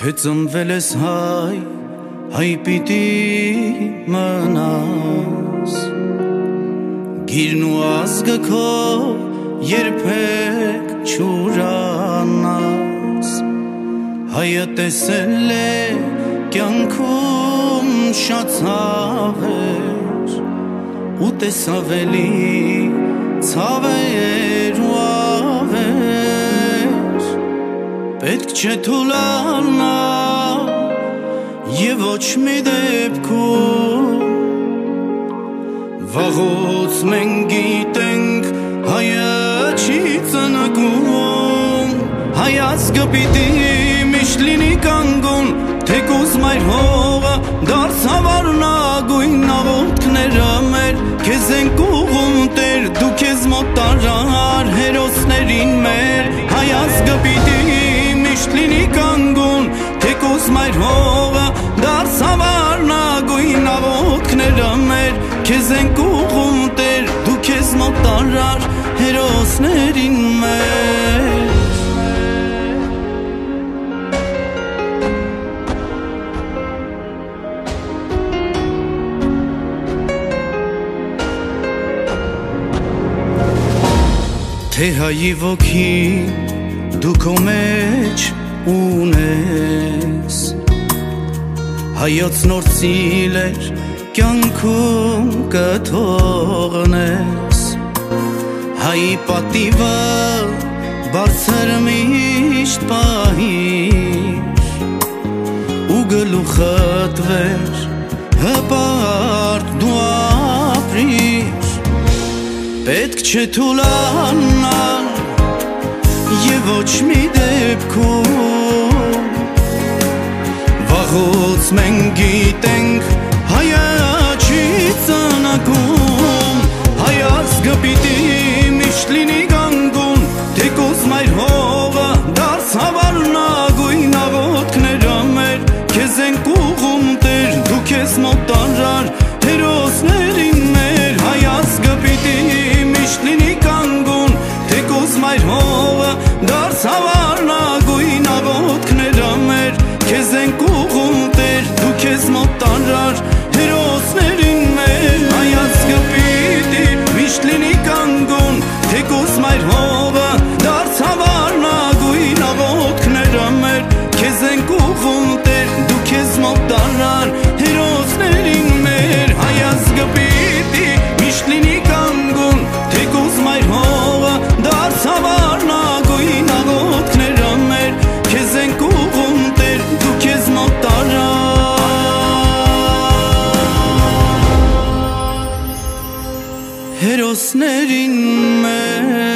Թե ծնվել ես հայ, հայ պիտի մնաս, գիրն ու ազգը քո երբեք չուրանաս, հայը տեսել է կյանքում շատ ցավեր, ու տեսավելի ցավեր ու ավեր, պետք չէ թուլանալ և ոչ մի դեպքում, վաղուց մենք գիտենք հայը չի ծնկում, հայ ազգը պիտի միշտ լինի կանգուն, թեկուզ մայր հողը դարձավ արնագույն աղոթքները մեր, քեզ ենք ուղղում Տեր, դու քեզ մոտ տարար հերոսներին մեր, հայ ազգը պիտի միշտ լինի կանգուն, թեկուզ մայր հողը դարձավ արնագույն աղոթքները մեր, քեզ ենք ուղղում Տեր, դու քեզ մոտ տարար հերոսներին մեր։ Թե հայի ոգին դու քո մեջ ունես, հայոց նոր ծիլեր կյանքում կթողնես, հայի պատիվը բարձր միշտ պահիր, ու գլուխդ վեր հպարտ դու ապրիր, պետք չէ թուլանալ և ոչ մի դեպքում, վաղուց մենք գիտենք հայը չի ծնկում, հայ ազգը պիտի միշտ լինի կանգուն, թեկուզ մայր հողը դարձավ արնագույն աղոթքները մեր, քեզ ենք ուղղում Տեր, դու քեզ մոտ տարար հերոսներին մեր, հայ ազգը պիտի միշտ լինի կանգուն, թեկուզ մայր հողը դարձավ արնագույն աղոթքները մեր, քեզ ենք ուղղում Տեր, դու քեզ մոտ տարար հերոսներին մեր, հայ ազգը պիտի միշտ լինի կանգուն, թեկուզ մայր հողը դարձավ արնագույն աղոթքները մեր, քեզ ենք ուղղում Տեր, դու քեզ մոտ տարար հերոսներին մեր, հայ ազգը պիտի միշտ լինի կանգուն, թեկուզ մայր հողը դարձավ արնագույն աղոթքները մեր, քեզ ենք ուղղում Տեր, դու քեզ մոտ տարար հերոսներին մեր։